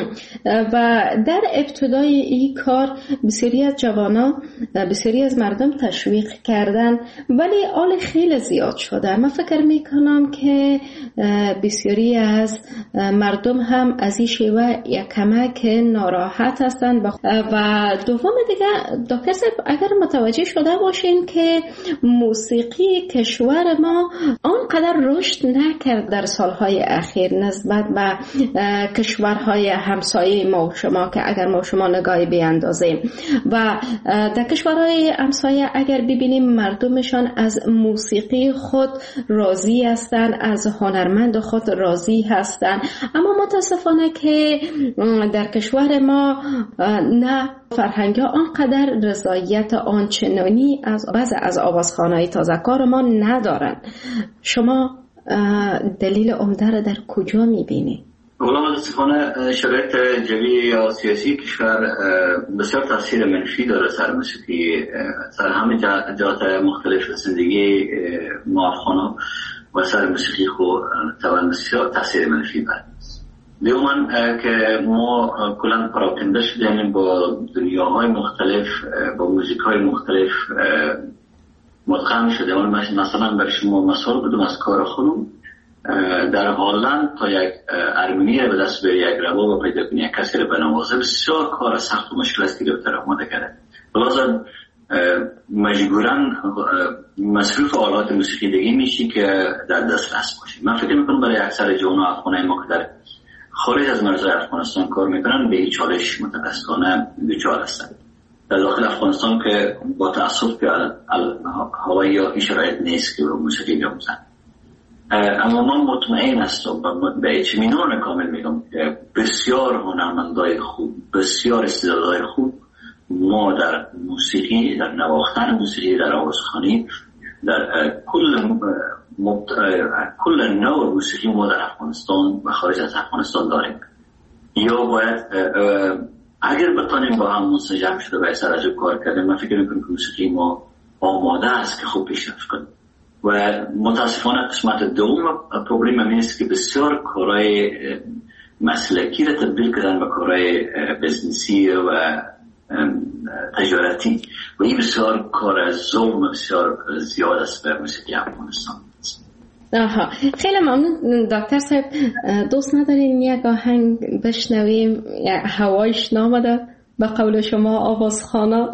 و در ابتدای این کار بسیاری از جوانا بسیاری از مردم تشویق کردن ولی آل خیلی زیاد شده. من فکر میکنم که بسیاری از مردم هم از این شیوه یک کمک ناراحت هستند و دوم دیگه دکتر صاحب اگر متوجه شده باشین که موسیقی کشور ما آنقدر رشد نکرد در سالهای اخیر نسبت به کشورهای همسایه ما و شما که اگر ما و شما نگاهی بیاندازیم و در کشورهای همسایه اگر ببینیم مردمشان از موسیقی خود راضی هستند، از هنرمند خود راضی هستند، اما متاسفانه که در کشور ما نه فرهنگ ها آنقدر رضایت آنچنانی از بعض از آوازخوان‌های تازه‌کار ما ندارن. شما دلیل عمده را در کجا میبینید؟
اولا متاسفانه شرایط جوی یا سیاسی کشور بسیار تاثیر منفی داره سر موسیقی، سر همه جهات مختلف زندگی ما افغانا و سر موسیقی خود طبعا بسیار تاثیر منفی داره. دومان که ما کلا پراکنده شدیم با دنیاهای مختلف، با موزیکای مختلف مدغم شدیم. مثلا برای شما مثال بدم از کار خودم، در هالند تا یک ارمنی رو به دست بری، یک رباب پیدا کنی، یک کسی رو بنوازه بسیار کار سخت و مشکل است که رو آماده کرده. لازم مجبوراً مصروف آلات موسیقیدگی میشی که در دسترس باشه. من فکر میکنم برای اکثر جوان افغانای ما که در خارج از مرزهای افغانستان کار میکنن به این چالش متاسفانه دچار هستند. در داخل افغانستان که با تأسف که هوایی یا این شرایط نیست که موسیقی بیاموزن، اما من مطمئن هستم و به اطمینان کامل میگم که بسیار هنرمندای خوب، بسیار استعدادهای خوب ما در موسیقی، در نواختن موسیقی، در آوازخوانی، در کل مبت... کل نوع موسیقی ما در افغانستان و خارج از افغانستان داریم. یا باید اگر بتانیم با هم منسجم شده و سر از کار کردیم، من فکر میکنم که موسیقی ما آماده است که خوب پیشرفت کنیم. و متاسفانه قسمت دوم پروبلم هم است که بسیار کارهای مسلکی را تبدیل کردن به کارهای بزنسی و تجارتی و این بسیار کار ظلم بسیار زیاد است به موسیقی افغانستان.
آها، خیلی ممنون دکتر صاحب. دوست ندارین یک آهنگ بشنویم؟ هوایش نامده به قول شما آوازخوانا.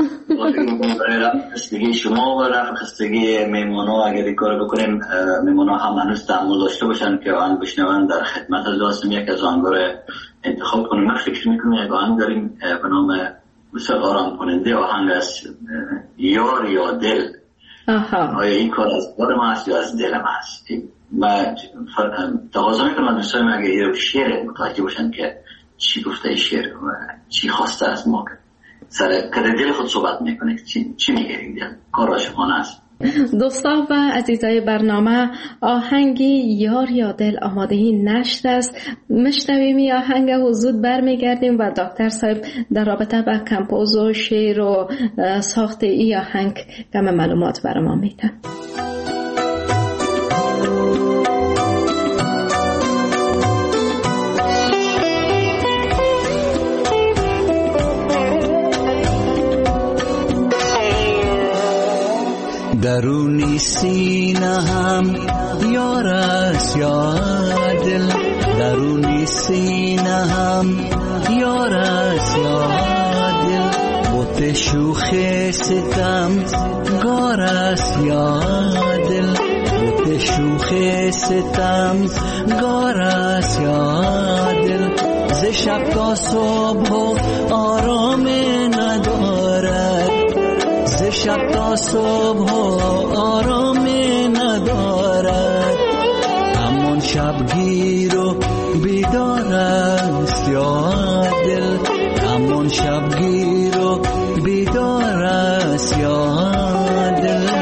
خستگی شما و رفع خستگی میمونا اگر این کار بکنیم، میمونا هم هنوز تحمل داشته باشن که آهنگ بشنون. در خدمت از داستم یک از آهنگا انتخاب کنیم. من فکر میکنم یک آهنگ داریم به نام بسیار آرام کننده، آهنگ از یار یا دل.
آها.
آیا این کار از خود ما هست یا از دل ما هست؟ من تقاضا میکنم از دوستان اگه یه شعر متوجه باشن که چی گفته شعر و چی خواسته از ما، سر کده دل خود صحبت میکنه، چی, چی میگه این دل؟ کار شما است.
دوستان و عزیزای برنامه، آهنگی یار یا دل آمادگی نشت است. مشنویم این آهنگ و زود برمیگردیم و دکتر صاحب در رابطه با کمپوز و شعر و ساخت این آهنگ کم معلومات برای ما میتن.
درونی سینه هم یار است یا دل، درونی سینه هم یار است یا دل، بوت شوخ ستم گار است یا دل، بوت شوخ ستم گار است یا دل، ز شب تا صبح آرام ندارد، ز شب تا صبح آرام ندارد، همان شبگیر و بیدار است یا دل، همان شبگیر و بیدار است یا دل.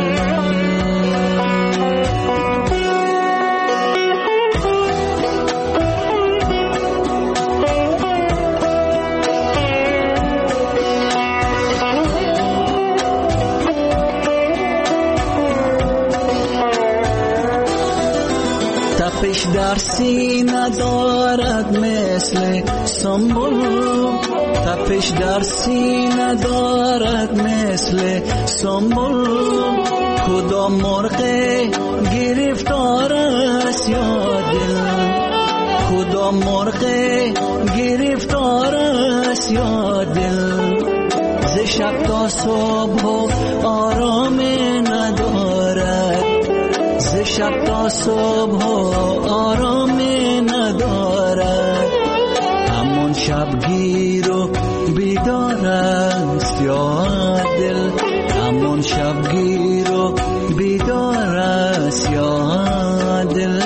تپش در سینه دارد مثل سنبل، تپش در سینه دارد مثل سنبل، کدام مرغ گرفتار است یا دل، کدام مرغ گرفتار است یا دل، ز شب تا صبح آرام ندارد، ز شب تا صبح آرام ندارد، همون شبگیر و بیدار است یا دل، همون شبگیر و بیدار است یا دل.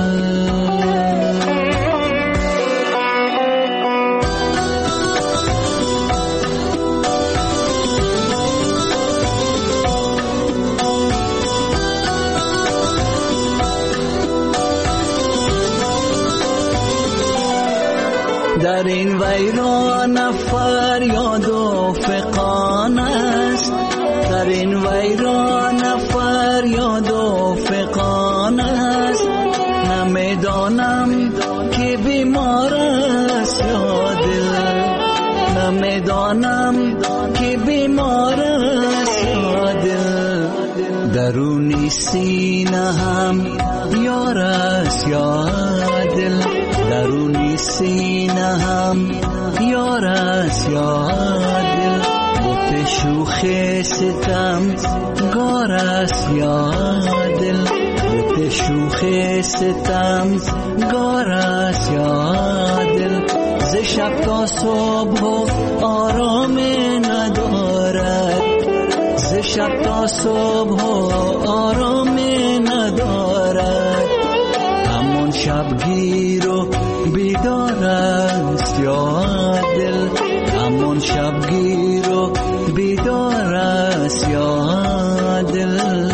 در این ویران فریاد و فغان است، در این ویران فریاد و فغان است، نمیدانم که بیمار است یا دل، نمیدانم که بیمار است یا دل، درونی سینه هم یار است یا دل، درونی سینه هم یار است یا دل، بوت شوخ ستم گار است یا دل، بت شوخ ستم گار است یا دل، ز شب تا صبح آرام ندارد، ز شب تا صبح آرام ندارد، همون شبگیر و بیدار است یا دل، همون شبگیر و بیدار است یا دل.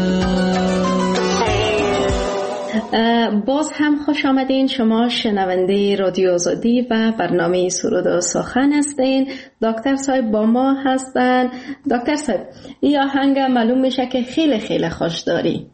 باز هم خوش آمدین. شما شنونده رادیو آزادی و برنامه سرود و سخن هستین. دکتر صاحب با ما هستن. دکتر صاحب این آهنگ معلوم میشه که خیلی خیلی خوش داری.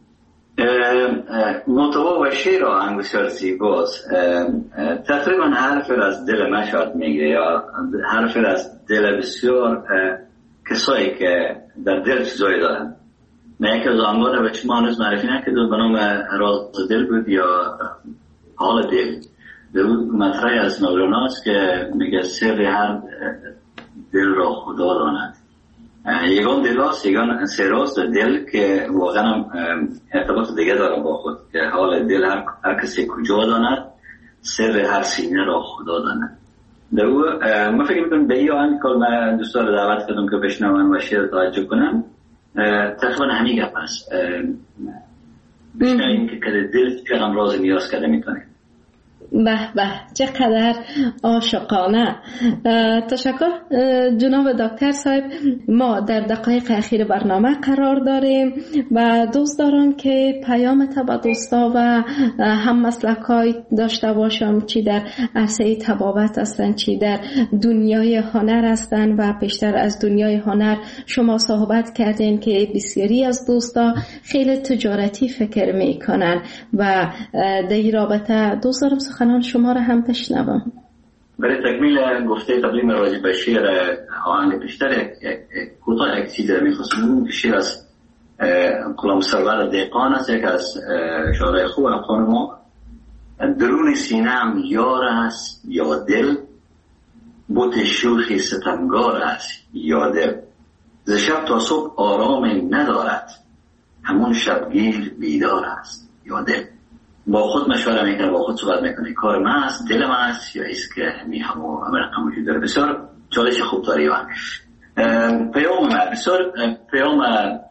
محتوا و شعر آهنگ بسیار زیباست. تقریبا حرف از دل من شاید میگه یا حرف از دل بسیار کسایی که در دل چیزایی دارن. من یکی از آنها رو به شما هنوز معرفی نکرده به نام راز دل بود یا حال دل. در مطرح از مولاناست که میگه سر هر دل را خدا داند. یگان دل هاست، یگان سراست دل که واقعا ارتباط دیگه داره با خود که حال دل هر, هر کسی کجا داند، سر هر سینه را خدا داند. در او من فکر میکنم به این آهنگ که من دوستان رو دعوت کردم که بشنون و شعر توجه کنم، تقریبا همین گپ است. بشنویم که کده دل چقدر راز نیاز کرده میتونه.
به به چقدر عاشقانه. تشکر جناب دکتر صاحب. ما در دقایق اخیر برنامه قرار داریم و دوست دارم که پیام تا به دوستا و هم مسلکای داشته باشم، چی در عرصه طبابت هستن چی در دنیای هنر هستن و بیشتر از دنیای هنر شما صحبت کردین که بسیاری از دوستا خیلی تجارتی فکر میکنن و در این رابطه دوست دارم سخنان شما را هم بشنوم.
برای تکمیل گفته قبلی راجع به شعر آهنگ بیشتر کوتاه یک چیز می‌خواستم که شعر از غلام سرور دهقان است، یک از شاعرای خوب افغان ما. درون سینه‌ام یار است یا دل، بت شوخی ستمگار است یا دل، ز شب تا صبح آرام ندارد، همون شبگیر بیدار است یا دل. با خود مشوره میکنه، با خود صحبت میکنه، کار من است، دل من است یا ایست که می همو همه رقم وجود داره. بسیار چالش خوب داری و پیام من بسیار پیام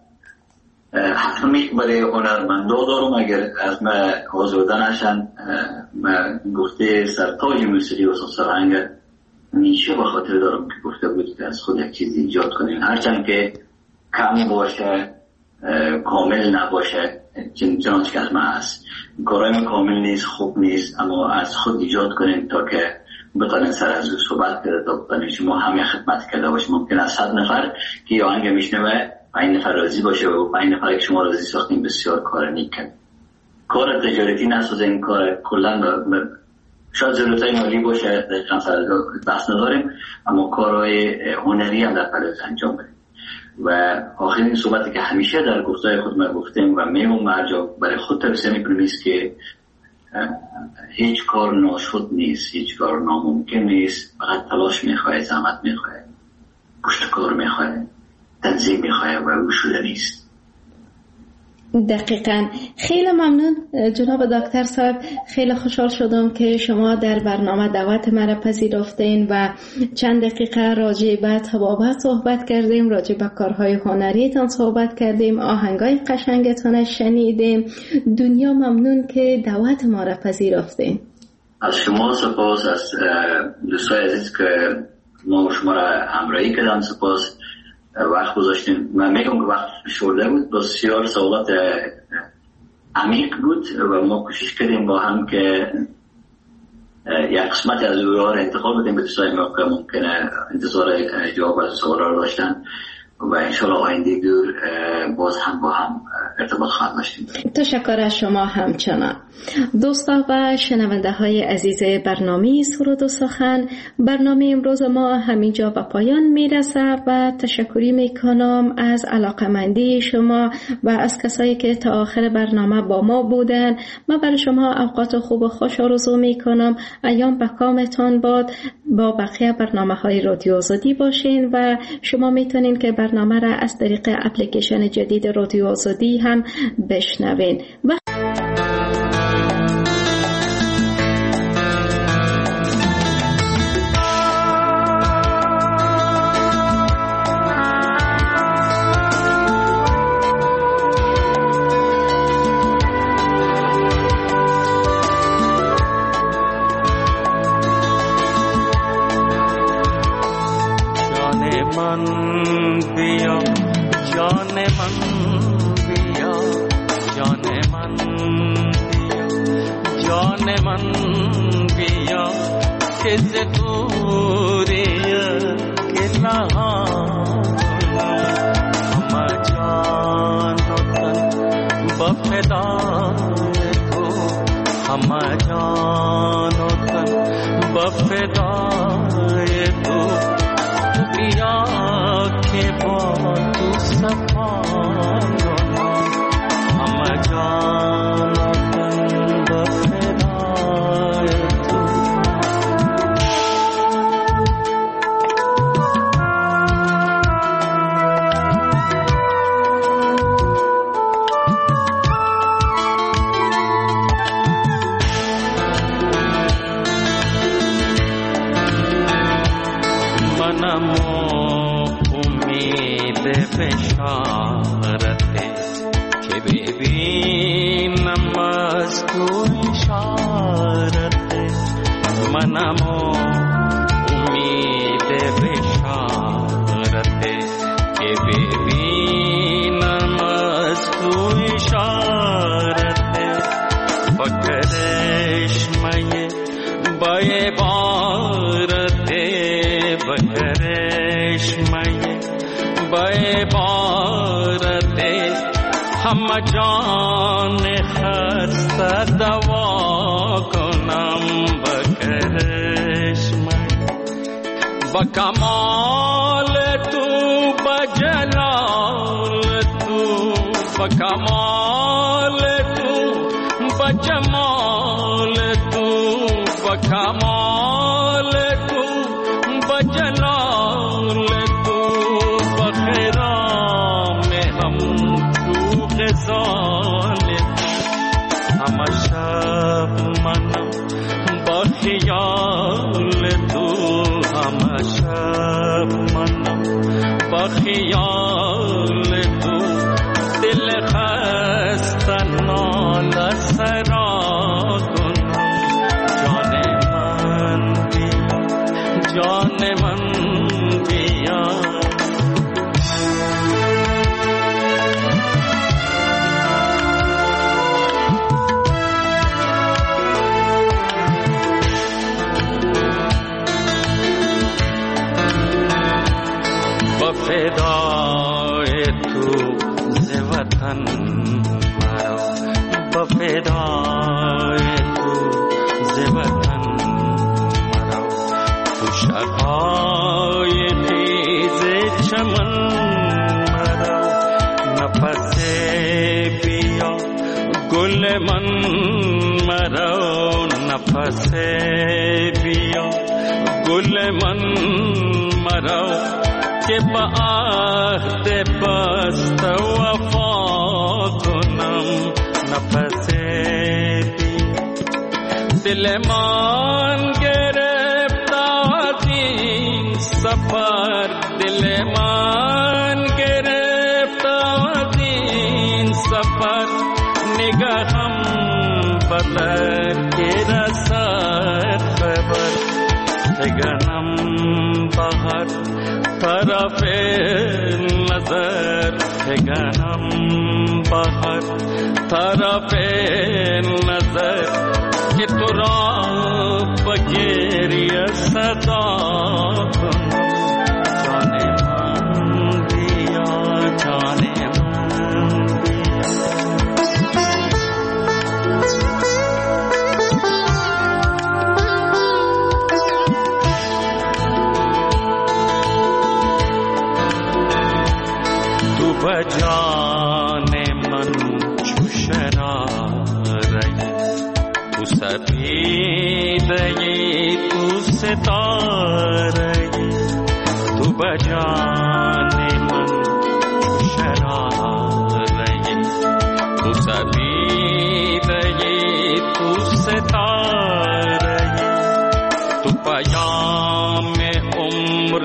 حتمی برای هنرمندا دارم. اگر از من آزاده نشن، من گفته سرتاج موسیقی و سرهنگ میشه به خاطر دارم که گفته بود که از خود یک چیز ایجاد کنیم، هرچند که کم باشه، کامل نباشه، چنانچه که از من هست. کارهای کامل نیست، خوب نیست، اما از خود ایجاد کنیم تا که بتانیم سر از او صحبت کرده، تا بتانیم شما همه خدمت کرده باشیم. ممکن است صد نفر که یه آهنگ میشنوه پنج نفر راضی باشه و پنج نفر که شما راضی ساختیم بسیار کار نیک کرد. کار تجارتی نسازه، این کار کلا شاید ضرورتای مالی باشه، دقیقا سر بحث نداریم، اما کارهای هنری هم در پلوز انجام بدیم. و آخرین صحبتی که همیشه در گفتای خود ما گفتیم و میمون مرجع برای خود توصیه میکنیم است که هیچ کار ناشد نیست، هیچ کار ناممکن نیست، فقط تلاش میخواه، زحمت میخواه، پشت کار میخواه، تنظیم میخواه و او شده نیست.
دقیقاً. خیلی ممنون جناب دکتر صاحب. خیلی خوشحال شدم که شما در برنامه دعوت مرا پذیرفتین و چند دقیقه راجع به طبابت صحبت کردیم، راجع به کارهای هنریتان صحبت کردیم، آهنگای قشنگتان شنیدیم. دنیا ممنون که دعوت ما را پذیرفتین.
از شما سپاس، از دوستای عزیز که ما شما را همراهی کردن سپاس، وقت گذاشتیم. من میگم که وقت شورده بود، بسیار سوالات عمیق بود و ما کوشش کردیم با هم که یک قسمت از او را انتخاب بدیم به دوستای ما که ممکنه انتظار جواب از سوال را داشتن و انشاءالله آینده دور باز هم با هم ارتباط خواهد داشتیم.
تشکر از شما همچنان. دوستان و شنونده های عزیز برنامه سرود و سخن، برنامه امروز ما همینجا به پایان میرسه و تشکری میکنم از علاقمندی شما و از کسایی که تا آخر برنامه با ما بودن. من برای شما اوقات خوب و خوش آرزو میکنم. ایام به کامتان باد. با بقیه برنامه های رادیو آزادی باشین و شما میتونین که برنامه را از طریق اپلیکیشن جدید رادیو آزادی هم بشنوین. و
बकमाल तू बजलाल तू बकमाल तू बजमाल तू बकमाल तू बजलाल तू बखरा में हम तू ग़ज़ाल हम शब मना बख़ियाल तू हम शब मना बख़ियाल तू दिल खस्ता नाला सरा गुना जाने मन दिया जाने मन दिया बफ़ेदाए तू ज़े वतन मरो बफ़ेदाए तू ज़े वतन मरो तू शक़ाए ज़े चमन मरो नफ़से पिया गुल मन मरो नफ़से पिया गुल मन मरो के बात बस्त वफा कुनम नफ़से भी दिल मान गिरफ्तारी सफर दिल मान गिरफ्तारी सफर निगाहम बदर के रसात खबर गनम बहर तरफ़े नज़र है गनम बहर तरफ़े नज़र कि तुरा बगैरिया सदा जाने मन दिया जाने मन दिया सफेदगी तू सितारगी तू बजाने मन शरारगी तू सफेदगी तू सितारगी तू पयामे उम्र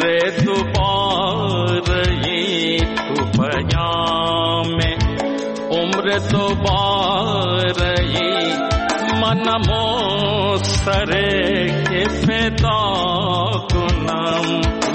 दुबारगी तू पयामे उम्र दुबारगी मन मोसरे के फिदा कुनम